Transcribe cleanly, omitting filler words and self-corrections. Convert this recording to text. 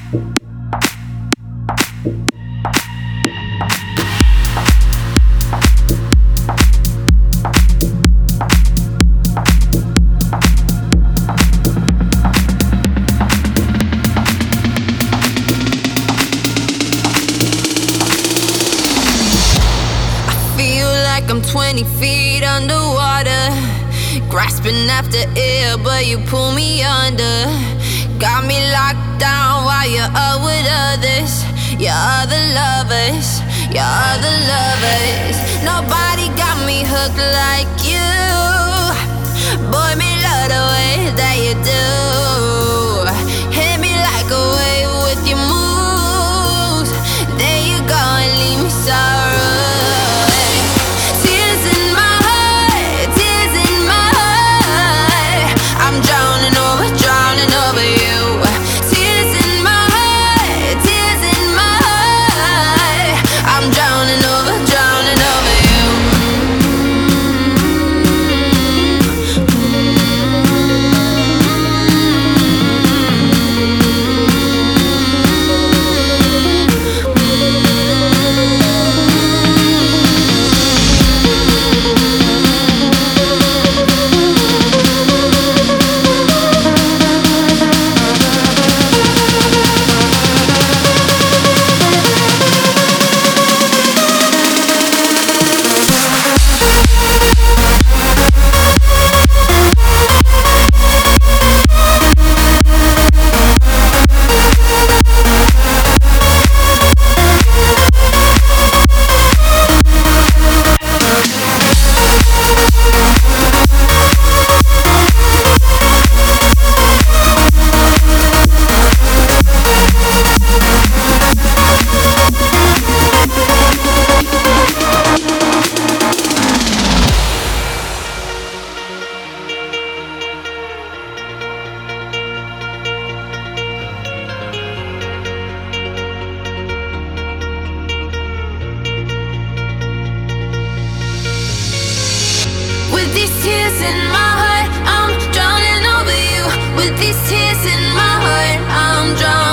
I'm 20 feet underwater, grasping after air, but you pull me under. Got me locked down while you're up with others, your other lovers, your other lovers. Nobody got me hooked like you. Boy, me love the way that you do. Hit me like a wave with your moves. There you go and leave me sorrow. Drowning over you. Tears in my heart, tears in my heart. I'm drowning over you. With these tears in my heart, I'm drowning over you. With these tears in my heart, I'm drowning.